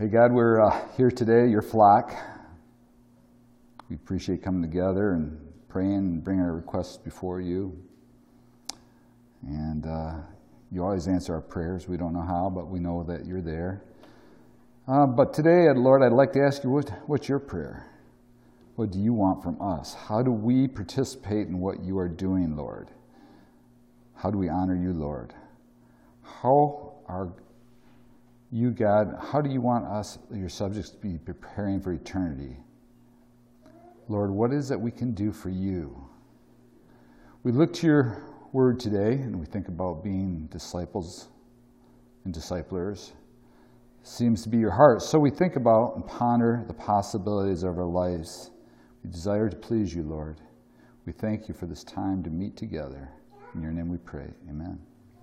Hey God, we're here today, your flock. We appreciate coming together and praying and bringing our requests before you. And you always answer our prayers. We don't know how, but we know that you're there. But today, Lord, I'd like to ask you, what's your prayer? What do you want from us? How do we participate in what you are doing, Lord? How do we honor you, Lord? How are you, God, how do you want us, your subjects, to be preparing for eternity? Lord, what is it we can do for you? We look to your word today, and we think about being disciples and disciplers. Seems to be your heart. So we think about and ponder the possibilities of our lives. We desire to please you, Lord. We thank you for this time to meet together. In your name we pray. Amen.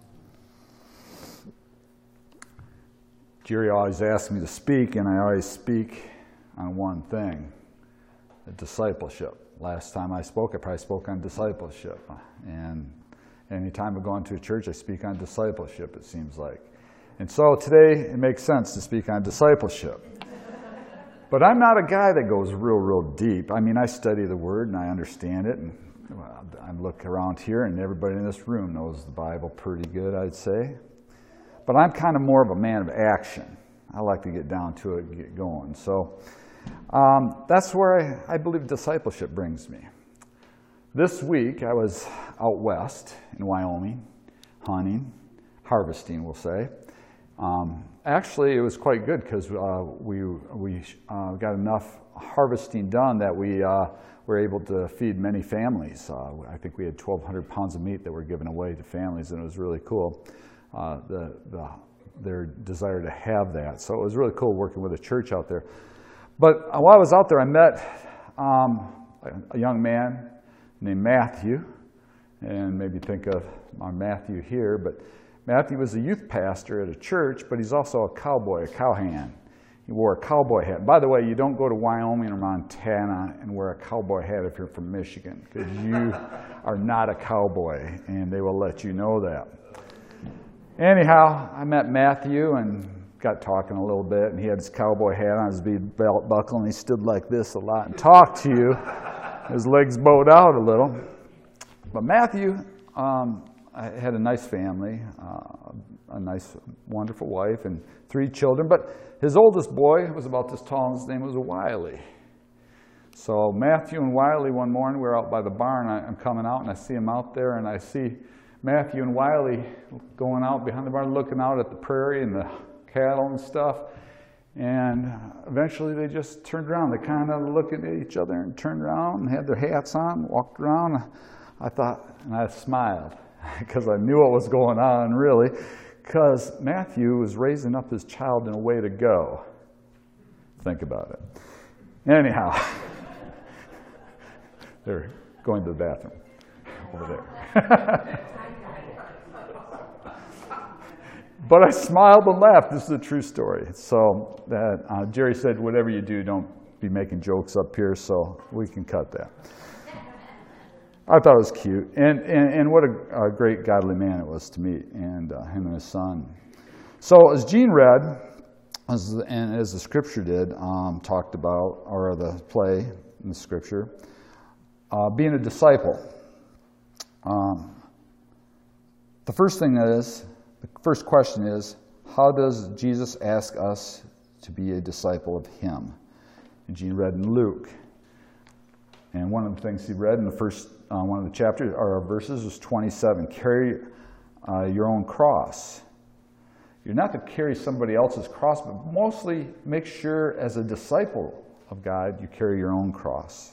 Jerry always asks me to speak, and I always speak on one thing, discipleship. Last time I spoke, I probably spoke on discipleship. And anytime I go into a church, I speak on discipleship, it seems like. And so today, it makes sense to speak on discipleship. But I'm not a guy that goes real deep. I mean, I study the Word, and I understand it. And I look around here, and everybody in this room knows the Bible pretty good, I'd say. But I'm kind of more of a man of action. I like to get down to it and get going. So that's where I believe discipleship brings me. This week, I was out west in Wyoming, hunting, harvesting, we'll say. Actually, it was quite good because we got enough harvesting done that we were able to feed many families. I think we had 1,200 pounds of meat that were given away to families, and it was really cool. Their desire to have that. So it was really cool working with a church out there. But while I was out there, I met a young man named Matthew, and maybe think of our Matthew here, but Matthew was a youth pastor at a church, but he's also a cowboy, a cowhand. He wore a cowboy hat. By the way, you don't go to Wyoming or Montana and wear a cowboy hat if you're from Michigan, because you are not a cowboy, and they will let you know that. Anyhow, I met Matthew and got talking a little bit, and he had his cowboy hat on, his belt buckle, and he stood like this a lot and talked to you. His legs bowed out a little. But Matthew had a nice family, a nice, wonderful wife, and 3 children. But his oldest boy was about this tall, and his name was Wiley. So Matthew and Wiley, one morning, we were out by the barn. I'm coming out, and I see him out there, and I see Matthew and Wiley going out behind the barn, looking out at the prairie and the cattle and stuff. And eventually they just turned around. They kind of looked at each other and turned around and had their hats on, walked around. I thought, and I smiled because I knew what was going on, really, because Matthew was raising up his child in a way to go. Think about it. Anyhow, they're going to the bathroom over there. But I smiled and laughed. This is a true story. So that Jerry said, whatever you do, don't be making jokes up here, so we can cut that. I thought it was cute. And what a great godly man it was to meet, and him and his son. So as Gene read, and as the scripture did, talked about, or the play in the scripture, being a disciple. The first question is, how does Jesus ask us to be a disciple of him? And Gene read in Luke. And one of the things he read in the first one of the chapters or verses was 27. Carry your own cross. You're not to carry somebody else's cross, but mostly make sure as a disciple of God, you carry your own cross.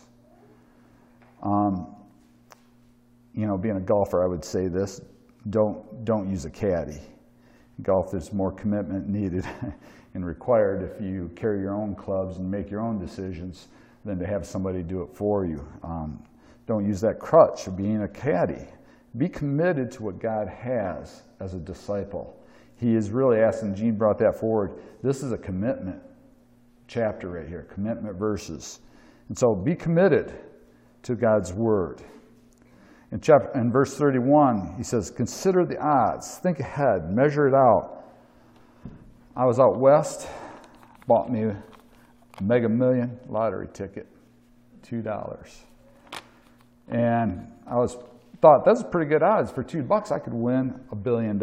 Being a golfer, I would say this: don't use a caddy. In golf, there's more commitment needed and required if you carry your own clubs and make your own decisions than to have somebody do it for you. Don't use that crutch of being a caddy. Be committed to what God has as a disciple. He is really asking, Gene brought that forward, this is a commitment chapter right here, commitment verses. And so be committed to God's word. In verse 31, he says, consider the odds, think ahead, measure it out. I was out west bought me a Mega Million lottery ticket, $2. And I thought, that's pretty good odds. For $2, I could win $1 billion.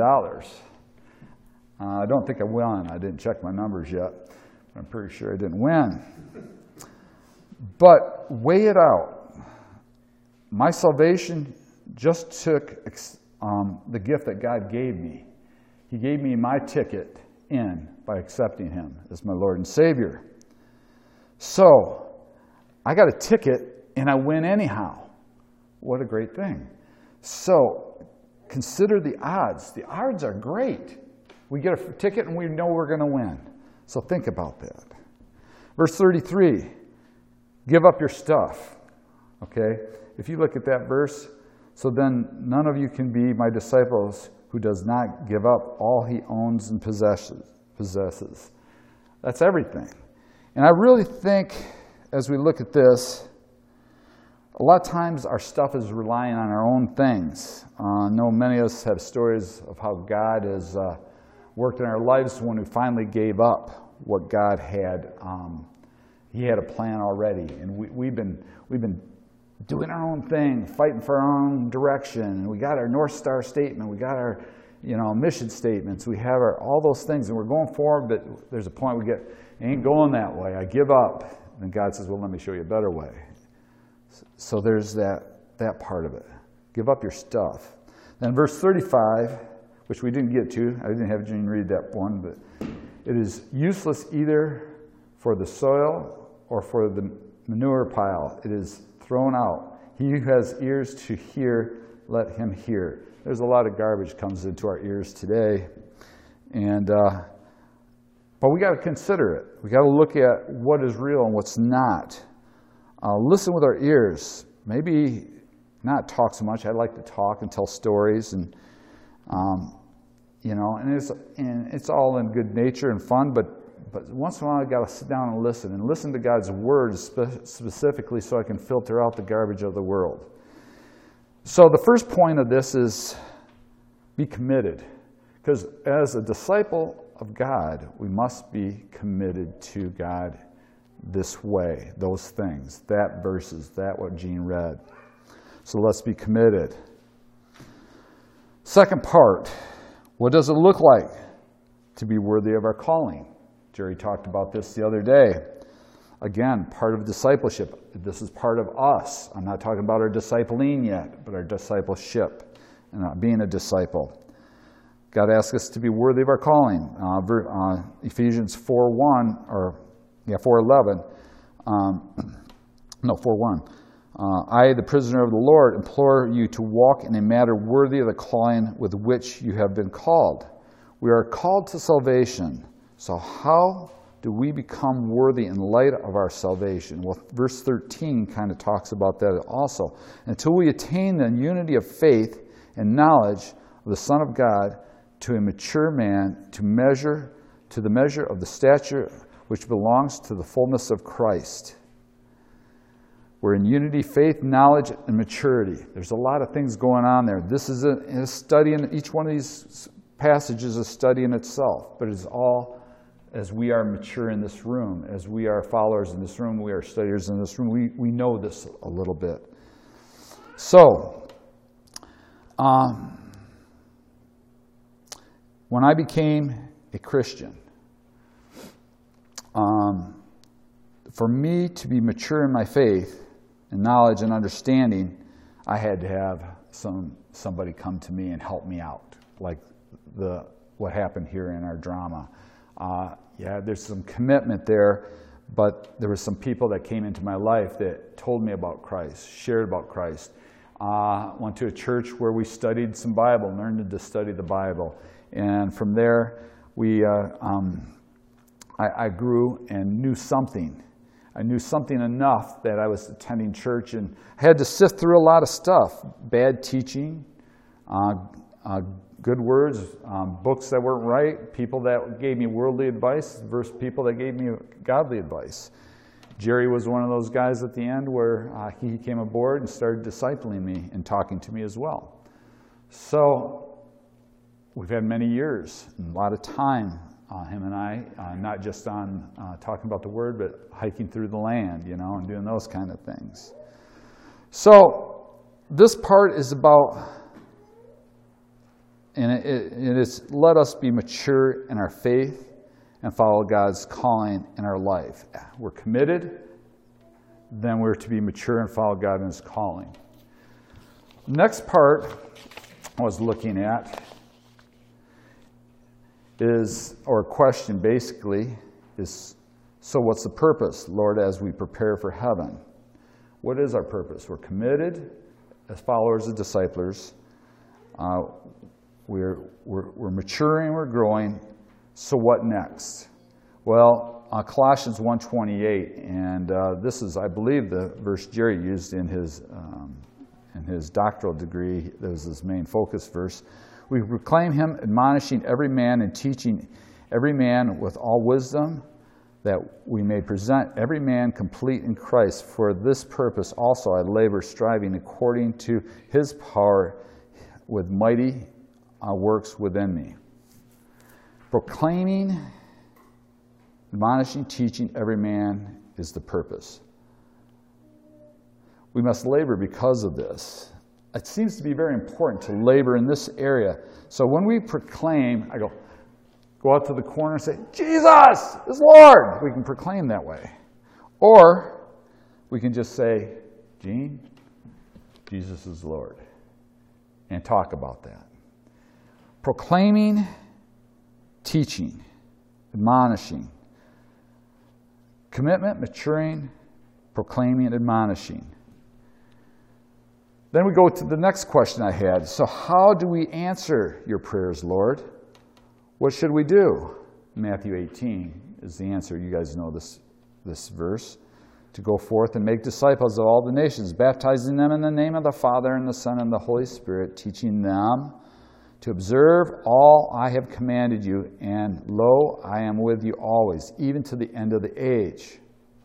I don't think I won. I didn't check my numbers yet. But I'm pretty sure I didn't win. But weigh it out. My salvation just took the gift that God gave me. He gave me my ticket in by accepting Him as my Lord and Savior. So, I got a ticket and I win anyhow. What a great thing. So, consider the odds. The odds are great. We get a ticket and we know we're going to win. So think about that. Verse 33, give up your stuff. Okay? If you look at that verse, so then none of you can be my disciples who does not give up all he owns and possesses. That's everything. And I really think, as we look at this, a lot of times our stuff is relying on our own things. I know many of us have stories of how God has worked in our lives when we finally gave up what God had. He had a plan already, and we've been doing our own thing, fighting for our own direction. And we got our North Star statement, we got our mission statements, we have all those things, and we're going forward. But there's a point we get, ain't going that way. I give up, and God says, "Well, let me show you a better way." So there's that part of it. Give up your stuff. Then verse 35. Which we didn't get to. I didn't have Jean read that one, but it is useless either for the soil or for the manure pile. It is thrown out. He who has ears to hear, let him hear. There's a lot of garbage comes into our ears today, and but we got to consider it. We got to look at what is real and what's not. Listen with our ears. Maybe not talk so much. I like to talk and tell stories and. And it's all in good nature and fun, but once in a while I got to sit down and listen to God's word specifically, so I can filter out the garbage of the world. So the first point of this is be committed, because as a disciple of God, we must be committed to God this way, those things, that verses, that what Jean read. So let's be committed. Second part, what does it look like to be worthy of our calling? Jerry talked about this the other day. Again, part of discipleship. This is part of us. I'm not talking about our discipling yet, but our discipleship and being a disciple. God asks us to be worthy of our calling. Ephesians 4:11. 4:1. I, the prisoner of the Lord, implore you to walk in a manner worthy of the calling with which you have been called. We are called to salvation. So how do we become worthy in light of our salvation? Well, verse 13 kind of talks about that also. Until we attain the unity of faith and knowledge of the Son of God, to a mature man, to the measure of the stature which belongs to the fullness of Christ. We're in unity, faith, knowledge, and maturity. There's a lot of things going on there. This is a study, in each one of these passages is a study in itself, but it's all as we are mature in this room, as we are followers in this room, we are studiers in this room, we know this a little bit. So, when I became a Christian, for me to be mature in my faith and knowledge and understanding, I had to have somebody come to me and help me out, like what happened here in our drama. There's some commitment there, but there were some people that came into my life that told me about Christ, shared about Christ. Went to a church where we studied some Bible, learned to study the Bible, and from there I grew and knew something. I knew something enough that I was attending church, and I had to sift through a lot of stuff. Bad teaching, good words, books that weren't right, people that gave me worldly advice versus people that gave me godly advice. Jerry was one of those guys at the end where he came aboard and started discipling me and talking to me as well. So we've had many years and a lot of time him and I, not just on talking about the Word, but hiking through the land, and doing those kind of things. So this part is about, and it is, let us be mature in our faith and follow God's calling in our life. We're committed, then we're to be mature and follow God in His calling. Next part I was looking at is, or a question basically, is, so what's the purpose, Lord, as we prepare for heaven? What is our purpose? We're committed as followers and disciples. We're maturing, we're growing. So what next? Well, Colossians 1:28, and this is, I believe, the verse Jerry used in his doctoral degree. That was his main focus verse. We proclaim him, admonishing every man and teaching every man with all wisdom, that we may present every man complete in Christ. For this purpose also I labor, striving according to His power with mighty works within me. Proclaiming, admonishing, teaching every man is the purpose. We must labor because of this. It seems to be very important to labor in this area. So when we proclaim, I go out to the corner and say, Jesus is Lord. We can proclaim that way. Or we can just say, Gene, Jesus is Lord, and talk about that. Proclaiming, teaching, admonishing. Commitment, maturing, proclaiming, and admonishing. Then we go to the next question I had. So how do we answer your prayers, Lord? What should we do? Matthew 18 is the answer. You guys know this verse. To go forth and make disciples of all the nations, baptizing them in the name of the Father and the Son and the Holy Spirit, teaching them to observe all I have commanded you, and lo, I am with you always, even to the end of the age.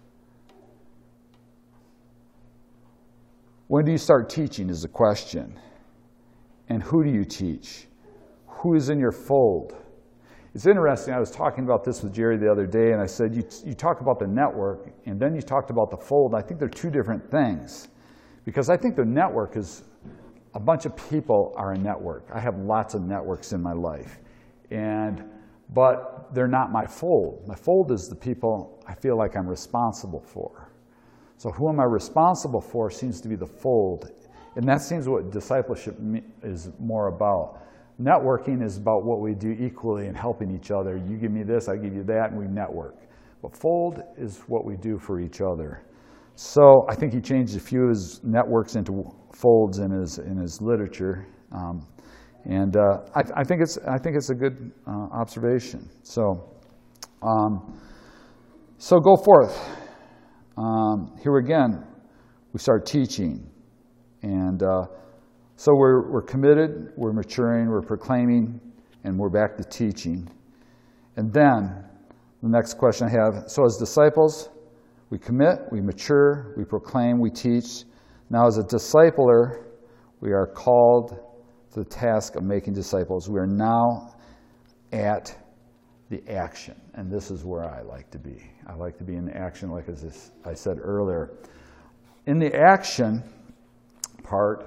When do you start teaching is the question. And who do you teach? Who is in your fold? It's interesting, I was talking about this with Jerry the other day, and I said, you talk about the network, and then you talked about the fold. I think they're two different things. Because I think the network is, a bunch of people are a network. I have lots of networks in my life. But they're not my fold. My fold is the people I feel like I'm responsible for. So who am I responsible for seems to be the fold. And that seems what discipleship is more about. Networking is about what we do equally and helping each other. You give me this, I give you that, and we network. But fold is what we do for each other. So I think he changed a few of his networks into folds in his literature. I think it's a good observation. So go forth. Here again, we start teaching, and so we're committed, we're maturing, we're proclaiming, and we're back to teaching. And then the next question I have: so as disciples, we commit, we mature, we proclaim, we teach. Now, as a discipler, we are called to the task of making disciples. We are now at the action, and this is where I like to be. I like to be in the action, like as I said earlier. In the action part,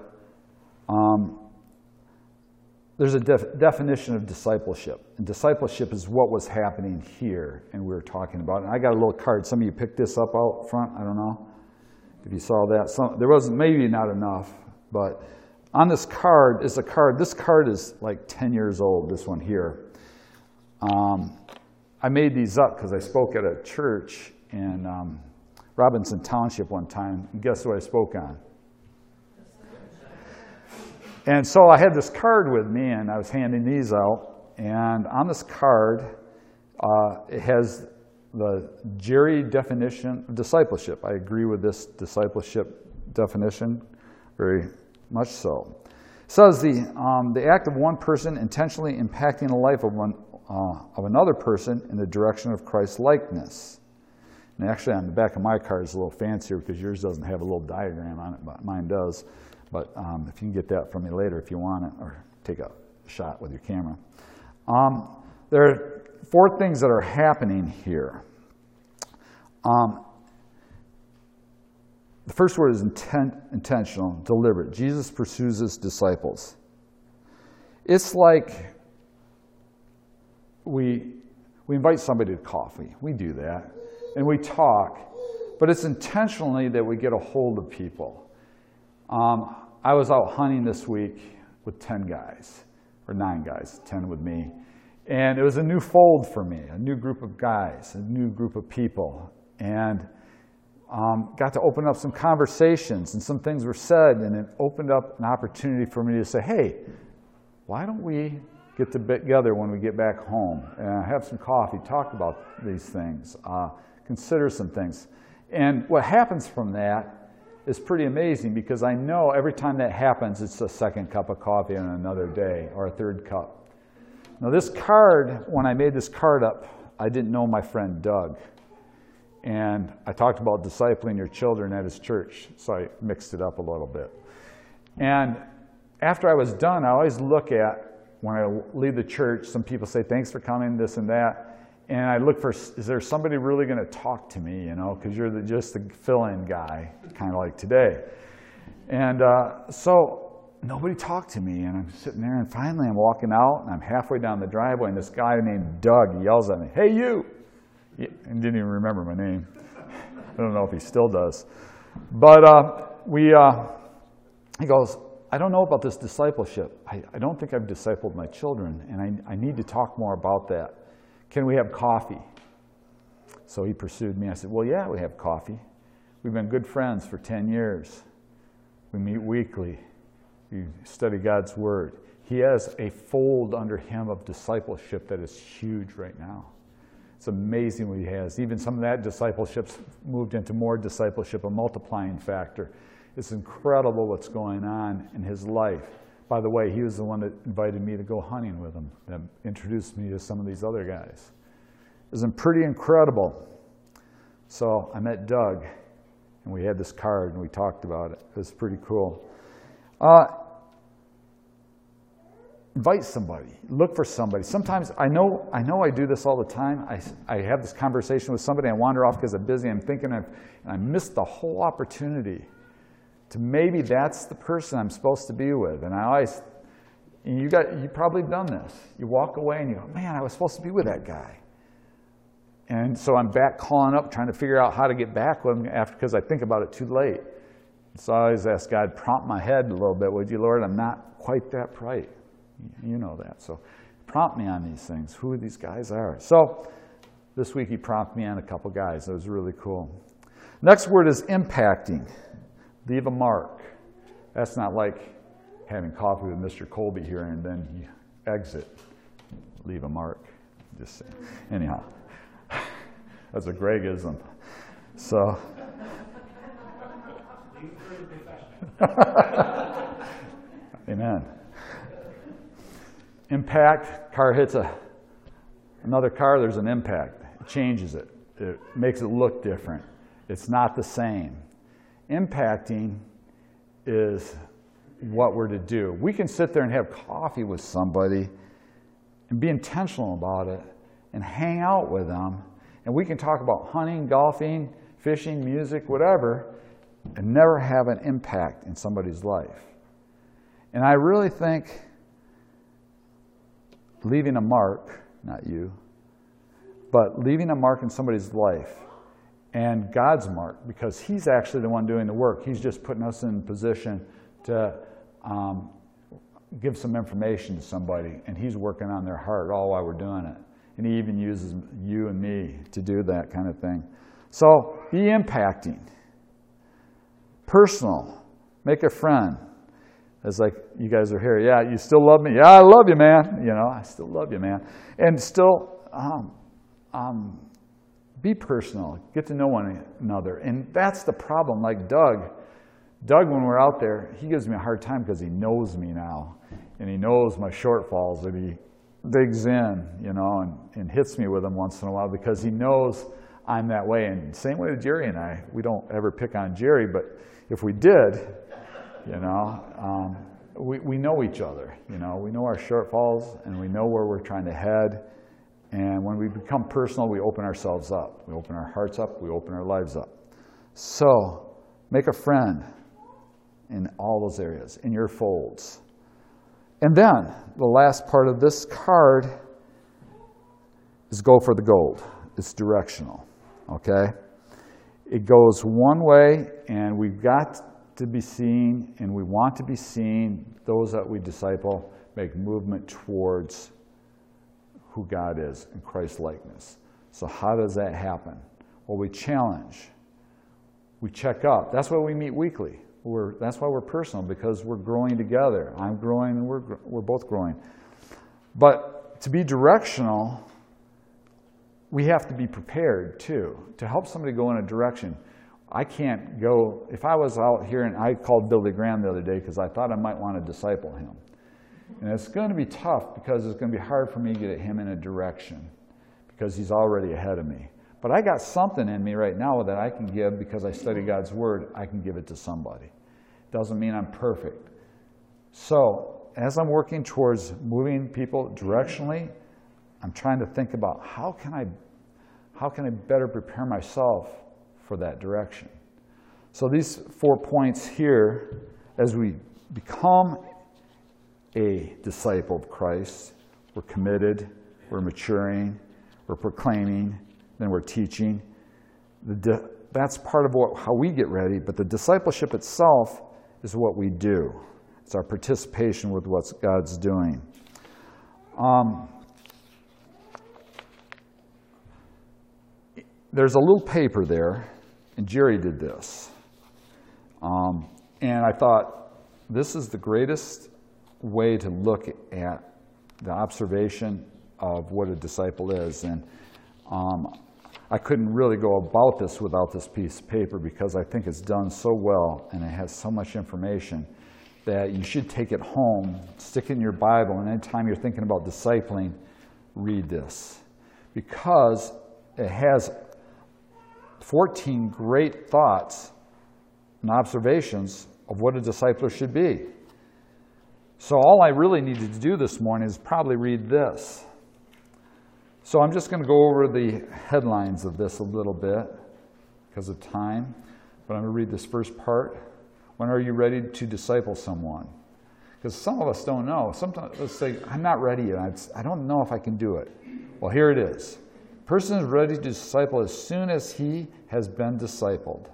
there's a definition of discipleship. And discipleship is what was happening here, and we were talking about it. And I got a little card. Some of you picked this up out front. I don't know if you saw that. There wasn't, maybe not enough, but on this card is a card. This card is like 10 years old, this one here. I made these up because I spoke at a church in Robinson Township one time. And guess what I spoke on? And so I had this card with me, and I was handing these out. And on this card, it has the Jerry definition of discipleship. I agree with this discipleship definition very much so. It says the act of one person intentionally impacting the life of another person in the direction of Christ's likeness. And actually on the back of my card is a little fancier because yours doesn't have a little diagram on it, but mine does. But if you can get that from me later if you want it, or take a shot with your camera. There are 4 things that are happening here. The first word is intentional, deliberate. Jesus pursues his disciples. It's like we invite somebody to coffee. We do that. And we talk. But it's intentionally that we get a hold of people. I was out hunting this week with 10 guys, or 9 guys, 10 with me. And it was a new fold for me, a new group of guys, a new group of people. And got to open up some conversations, and some things were said, and it opened up an opportunity for me to say, hey, why don't we get together when we get back home and have some coffee, talk about these things, consider some things. And what happens from that is pretty amazing, because I know every time that happens, it's a second cup of coffee on another day, or a third cup. Now this card, when I made this card up, I didn't know my friend Doug. And I talked about discipling your children at his church, so I mixed it up a little bit. And after I was done, I always look at, when I leave the church, some people say, thanks for coming, this and that. And I look for, is there somebody really going to talk to me, you know, because you're just the fill-in guy, kind of like today. And so nobody talked to me, and I'm sitting there, and finally I'm walking out, and I'm halfway down the driveway, and this guy named Doug yells at me, hey, you! And didn't even remember my name. I don't know if he still does. But he goes, I don't know about this discipleship. I don't think I've discipled my children, and I need to talk more about that. Can we have coffee? So he pursued me. I said, well, yeah, we have coffee. We've been good friends for 10 years. We meet weekly. We study God's Word. He has a fold under him of discipleship that is huge right now. It's amazing what he has. Even some of that discipleship's moved into more discipleship, a multiplying factor. It's incredible what's going on in his life. By the way, he was the one that invited me to go hunting with him, that introduced me to some of these other guys. It was pretty incredible. So I met Doug, and we had this card, and we talked about it. It was pretty cool. Invite somebody. Look for somebody. Sometimes, I know I do this all the time. I have this conversation with somebody, I wander off because I'm busy, I'm thinking, and I miss the whole opportunity to maybe that's the person I'm supposed to be with. And I always, you've probably done this. You walk away and you go, man, I was supposed to be with that guy. And so I'm back calling up, trying to figure out how to get back with him because I think about it too late. So I always ask God, prompt my head a little bit, would you, Lord? I'm not quite that bright. You know that. So prompt me on these things, who these guys are. So this week he prompted me on a couple guys. It was really cool. Next word is impacting. Leave a mark. That's not like having coffee with Mr. Colby here and then you exit. Leave a mark. Just saying. Anyhow, that's a Gregism. So. Amen. Impact, car hits another car, there's an impact. It changes it. It makes it look different. It's not the same. Impacting is what we're to do. We can sit there and have coffee with somebody and be intentional about it and hang out with them, and we can talk about hunting, golfing, fishing, music, whatever, and never have an impact in somebody's life. And I really think leaving a mark, not you, but leaving a mark in somebody's life and God's mark, because he's actually the one doing the work. He's just putting us in position to give some information to somebody, and he's working on their heart all while we're doing it. And he even uses you and me to do that kind of thing. So be impacting. Personal. Make a friend. It's like, you guys are here. Yeah, you still love me? Yeah, I love you, man. You know, I still love you, man. And still be personal. Get to know one another. And that's the problem. Like Doug, when we're out there, he gives me a hard time because he knows me now. And he knows my shortfalls, and he digs in, you know, and hits me with them once in a while because he knows I'm that way. And same way with Jerry and I. We don't ever pick on Jerry, but if we did, you know, we know each other. You know, we know our shortfalls, and we know where we're trying to head. And when we become personal, we open ourselves up. We open our hearts up. We open our lives up. So make a friend in all those areas, in your folds. And then the last part of this card is go for the gold. It's directional, okay? It goes one way, and we've got to be seen, and we want to be seen. Those that we disciple make movement towards who God is in Christ's likeness. So how does that happen? Well, we challenge. We check up. That's why we meet weekly. That's why we're personal, because we're growing together. I'm growing, and we're both growing. But to be directional, we have to be prepared, too, to help somebody go in a direction. I can't go, if I was out here, and I called Billy Graham the other day because I thought I might want to disciple him. And it's going to be tough because it's going to be hard for me to get him in a direction because he's already ahead of me. But I got something in me right now that I can give because I study God's Word. I can give it to somebody. Doesn't mean I'm perfect. So as I'm working towards moving people directionally, I'm trying to think about how can I better prepare myself for that direction. So these 4 points here, as we become a disciple of Christ, we're committed, we're maturing, we're proclaiming, then we're teaching. That's part of how we get ready, but the discipleship itself is what we do. It's our participation with what God's doing. There's a little paper there, and Jerry did this. And I thought, this is the greatest way to look at the observation of what a disciple is. And I couldn't really go about this without this piece of paper because I think it's done so well and it has so much information that you should take it home, stick it in your Bible, and anytime you're thinking about discipling, read this. Because it has 14 great thoughts and observations of what a discipler should be. So all I really needed to do this morning is probably read this. So I'm just going to go over the headlines of this a little bit because of time, but I'm going to read this first part. When are you ready to disciple someone? Because some of us don't know. Sometimes let's say, I'm not ready yet. I don't know if I can do it. Well, here it is. A person is ready to disciple as soon as he has been discipled.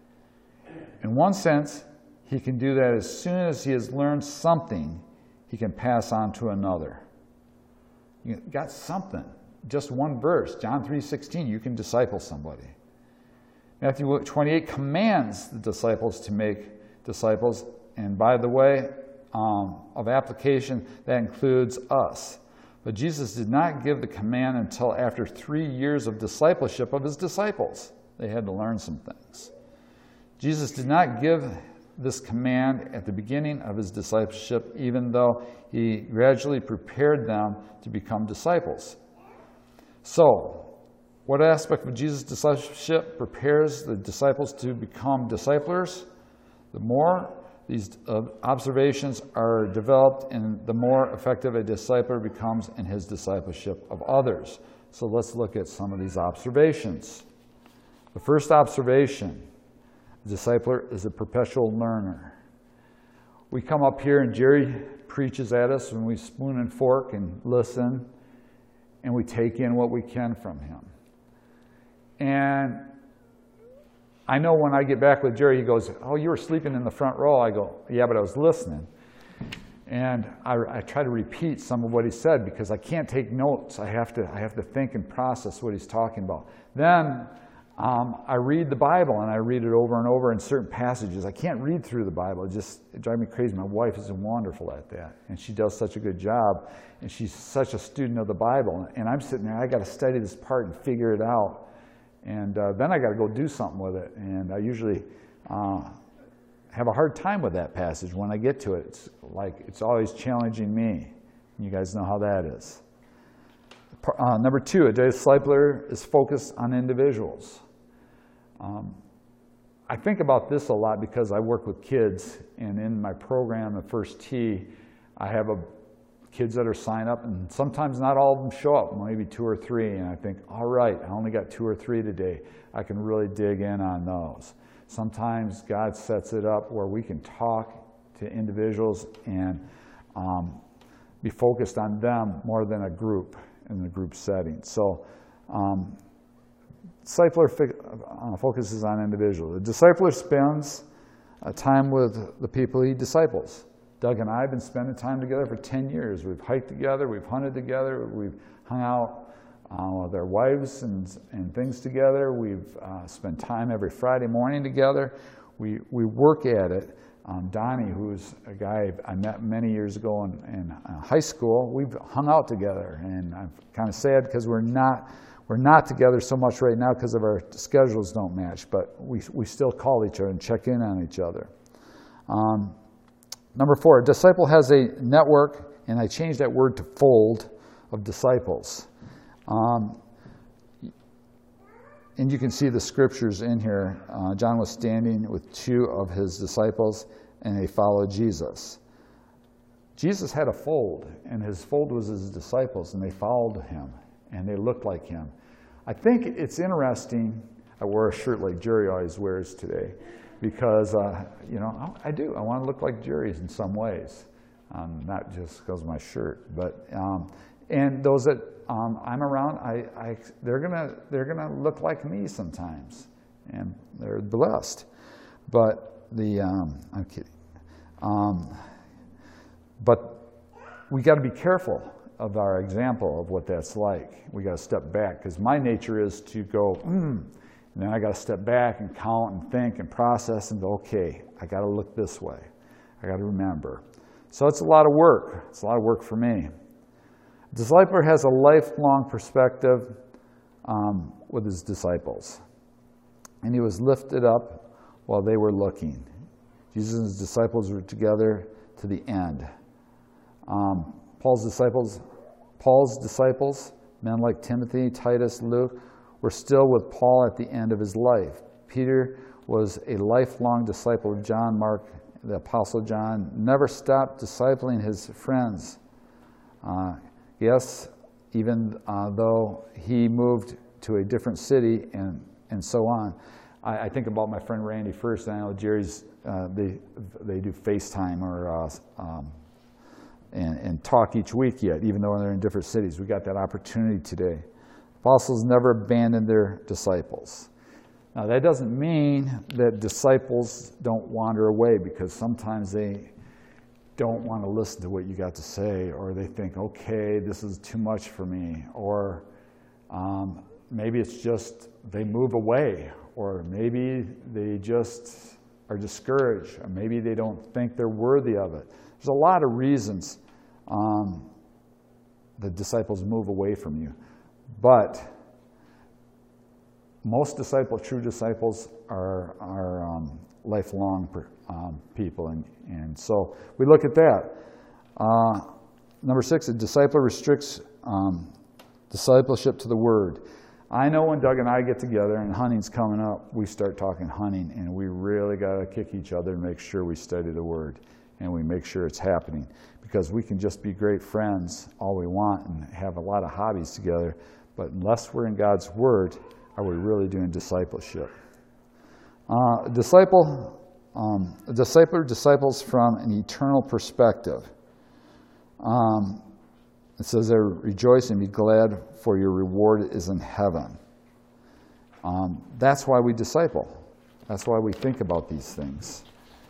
In one sense, he can do that as soon as he has learned something he can pass on to another. You got something. Just one verse, John 3:16, you can disciple somebody. Matthew 28 commands the disciples to make disciples. And by the way, of application, that includes us. But Jesus did not give the command until after 3 years of discipleship of his disciples. They had to learn some things. Jesus did not give this command at the beginning of his discipleship, even though he gradually prepared them to become disciples. So, what aspect of Jesus' discipleship prepares the disciples to become disciplers? The more these observations are developed, and the more effective a discipler becomes in his discipleship of others. So let's look at some of these observations. The first observation, the discipler is a perpetual learner. We come up here and Jerry preaches at us and we spoon and fork and listen, and we take in what we can from him. And I know when I get back with Jerry, he goes, "Oh, you were sleeping in the front row." I go, "Yeah, but I was listening." And I try to repeat some of what he said because I can't take notes. I have to think and process what he's talking about. Then I read the Bible, and I read it over and over in certain passages. I can't read through the Bible. It drives me crazy. My wife is wonderful at that, and she does such a good job, and she's such a student of the Bible. And I'm sitting there, I got to study this part and figure it out. And then I got to go do something with it. And I usually have a hard time with that passage when I get to it. It's always challenging me. You guys know how that is. Number two, a discipler is focused on individuals. I think about this a lot because I work with kids, and in my program, the First T, I have kids that are signed up, and sometimes not all of them show up, maybe 2 or 3, and I think, all right, I only got 2 or 3 today. I can really dig in on those. Sometimes God sets it up where we can talk to individuals and be focused on them more than a group in the group setting. So discipler focuses on individuals. The discipler spends time with the people he disciples. Doug and I have been spending time together for 10 years. We've hiked together, we've hunted together, we've hung out with our wives and things together. We've spent time every Friday morning together. We work at it. Donnie, who's a guy I met many years ago in high school, we've hung out together, and I'm kind of sad because we're not together so much right now because of our schedules don't match, but we still call each other and check in on each other. Number 4, a disciple has a network, and I changed that word to fold, of disciples. And you can see the scriptures in here. John was standing with 2 of his disciples, and they followed Jesus. Jesus had a fold, and his fold was his disciples, and they followed him, and they looked like him. I think it's interesting. I wore a shirt like Jerry always wears today, because, I do. I want to look like Jerry's in some ways, not just because of my shirt. But and those that I'm around, they're gonna look like me sometimes, and they're blessed. But I'm kidding. But we got to be careful of our example of what that's like. We got to step back, because my nature is to go, and then I got to step back and count and think and process and go, okay, I got to look this way. I got to remember. So it's a lot of work. It's a lot of work for me. A discipler has a lifelong perspective with his disciples. And he was lifted up while they were looking. Jesus and his disciples were together to the end. Paul's disciples, men like Timothy, Titus, Luke, were still with Paul at the end of his life. Peter was a lifelong disciple of John. Mark, the Apostle John, never stopped discipling his friends. Yes, even though he moved to a different city and so on. I think about my friend Randy first. I know Jerry's, they do FaceTime or and talk each week yet, even though they're in different cities. We got that opportunity today. Apostles never abandoned their disciples. Now, that doesn't mean that disciples don't wander away, because sometimes they don't want to listen to what you got to say, or they think, okay, this is too much for me, or maybe it's just they move away, or maybe they just are discouraged, or maybe they don't think they're worthy of it. There's a lot of reasons the disciples move away from you. But most true disciples are lifelong people, and so we look at that. Number 6, a discipler restricts discipleship to the Word. I know when Doug and I get together and hunting's coming up, we start talking hunting, and we really got to kick each other and make sure we study the Word, and we make sure it's happening, because we can just be great friends all we want and have a lot of hobbies together, but unless we're in God's Word, are we really doing discipleship? A discipler disciples from an eternal perspective. It says there, rejoice and be glad, for your reward is in heaven. That's why we disciple. That's why we think about these things.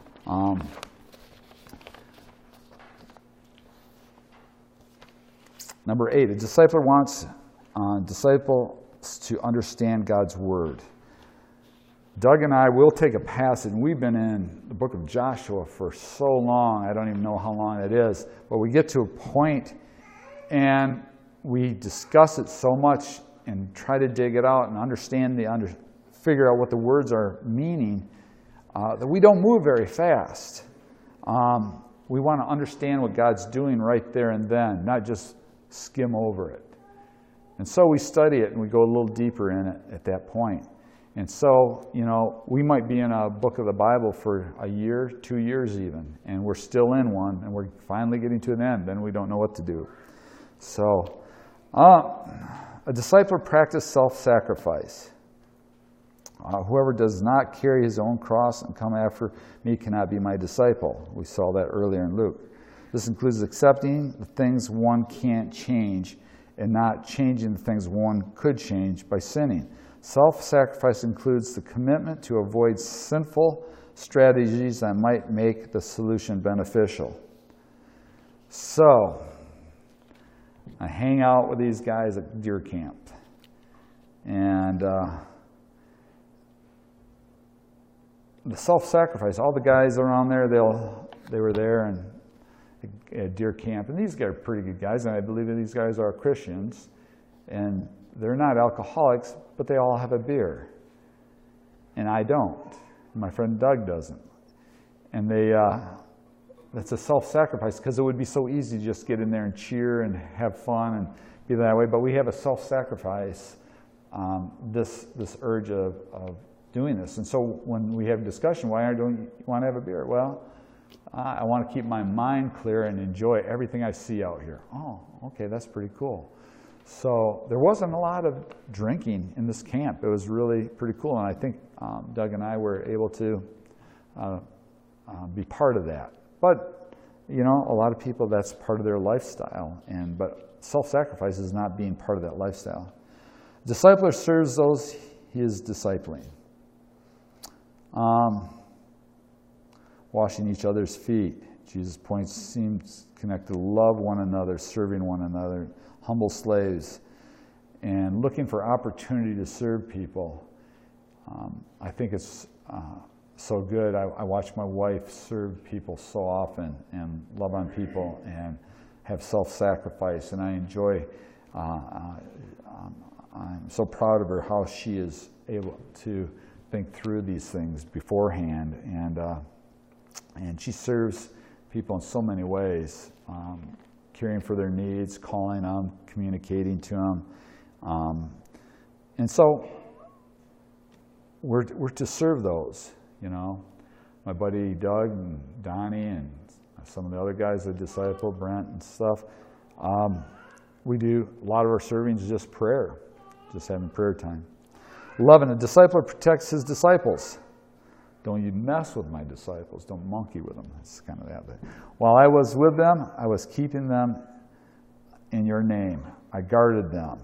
Number 8, a discipler wants disciples to understand God's Word. Doug and I will take a passage, and we've been in the book of Joshua for so long, I don't even know how long it is, but we get to a point and we discuss it so much and try to dig it out and figure out what the words are meaning, that we don't move very fast. We want to understand what God's doing right there and then, not just skim over it. And so we study it and we go a little deeper in it at that point. And so, you know, we might be in a book of the Bible for a year, 2 years even, and we're still in one, and we're finally getting to an end, then we don't know what to do. So, a discipler practices self-sacrifice. Whoever does not carry his own cross and come after me cannot be my disciple. We saw that earlier in Luke. This includes accepting the things one can't change and not changing the things one could change by sinning. Self-sacrifice includes the commitment to avoid sinful strategies that might make the solution beneficial. So, I hang out with these guys at deer camp. And the self-sacrifice, all the guys around there, they were there and at deer camp. And these guys are pretty good guys, and I believe that these guys are Christians. And they're not alcoholics, but they all have a beer. And I don't. My friend Doug doesn't. And that's a self-sacrifice, because it would be so easy to just get in there and cheer and have fun and be that way. But we have a self-sacrifice, this urge of doing this. And so when we have discussion, why don't you want to have a beer? Well, I want to keep my mind clear and enjoy everything I see out here. Oh, okay, that's pretty cool. So there wasn't a lot of drinking in this camp. It was really pretty cool, and I think Doug and I were able to be part of that. But, you know, a lot of people, that's part of their lifestyle, but self-sacrifice is not being part of that lifestyle. Discipler serves those he is discipling. Washing each other's feet. Jesus' point seems connected to love one another, serving one another, humble slaves, and looking for opportunity to serve people. I think it's so good. I watch my wife serve people so often and love on people and have self-sacrifice, and I enjoy, I'm so proud of her how she is able to think through these things beforehand, and she serves people in so many ways, caring for their needs, calling them, communicating to them. And so we're to serve those, you know. My buddy Doug and Donnie and some of the other guys that disciple, Brent and stuff, we do a lot of our serving is just prayer, just having prayer time. 11, a discipler protects his disciples. Don't you mess with my disciples. Don't monkey with them. It's kind of that. While I was with them, I was keeping them in your name. I guarded them.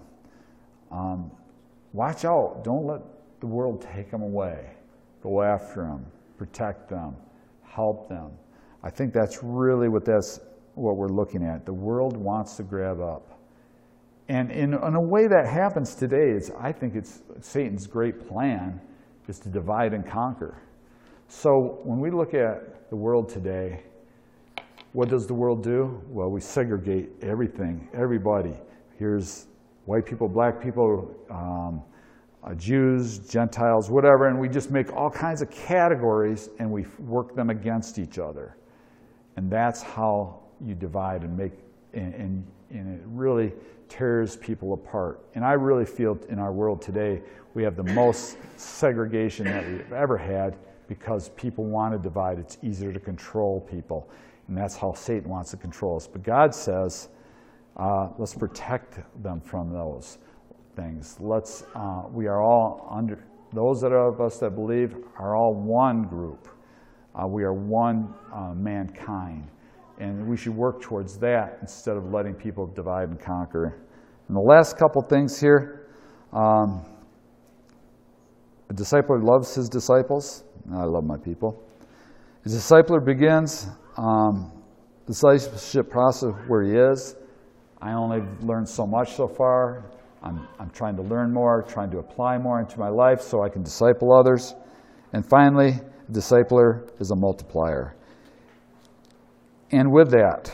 Watch out. Don't let the world take them away. Go after them. Protect them. Help them. I think that's really what we're looking at. The world wants to grab up. And in a way that happens today, I think it's Satan's great plan is to divide and conquer. So when we look at the world today, what does the world do? Well, we segregate everything, everybody. Here's white people, black people, Jews, Gentiles, whatever, and we just make all kinds of categories and we work them against each other. And that's how you divide and make, and it really tears people apart. And I really feel in our world today, we have the most segregation that we've ever had, because people want to divide. It's easier to control people. And that's how Satan wants to control us. But God says, let's protect them from those things. We are all under, those of us that believe are all one group. We are one mankind. And we should work towards that instead of letting people divide and conquer. And the last couple things here, a discipler loves his disciples. I love my people. A discipler begins the discipleship process where he is. I only learned so much so far. I'm trying to learn more, trying to apply more into my life so I can disciple others. And finally, a discipler is a multiplier. And with that,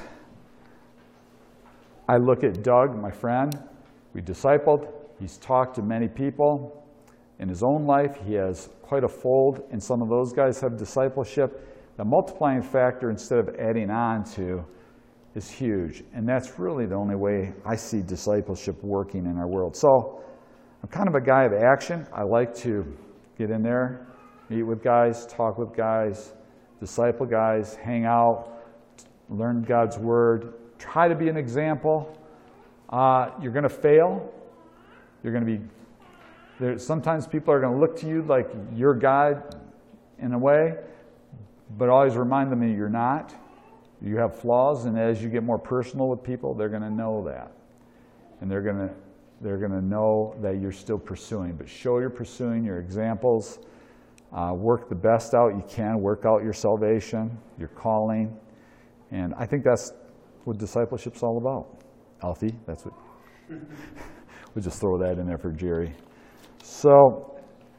I look at Doug, my friend. We discipled. He's talked to many people. In his own life, he has quite a fold, and some of those guys have discipleship. The multiplying factor, instead of adding on to, is huge. And that's really the only way I see discipleship working in our world. So I'm kind of a guy of action. I like to Get in there, meet with guys, talk with guys, disciple guys, hang out, learn God's Word. Try to be an example. You're going to fail. You're going to be there. Sometimes people are going to look to you like you're God in a way, but always remind them that you're not. You have flaws, and as you get more personal with people, they're going to know that. And they're going to know that you're still pursuing. But show you're pursuing, your examples. Work the best out you can. Work out your salvation, your calling. And I think that's what discipleship's all about. Alfie, that's what. We'll just throw that in there for Jerry. So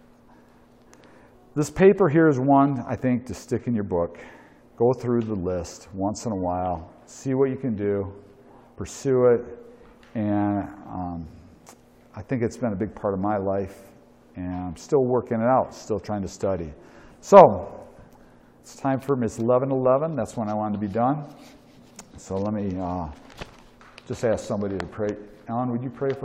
this paper here is one, I think, to stick in your book. Go through the list once in a while. See what you can do. Pursue it. And I think it's been a big part of my life. And I'm still working it out, still trying to study. So it's time for Miss 11:11. That's when I wanted to be done. So let me just ask somebody to pray. Alan, would you pray for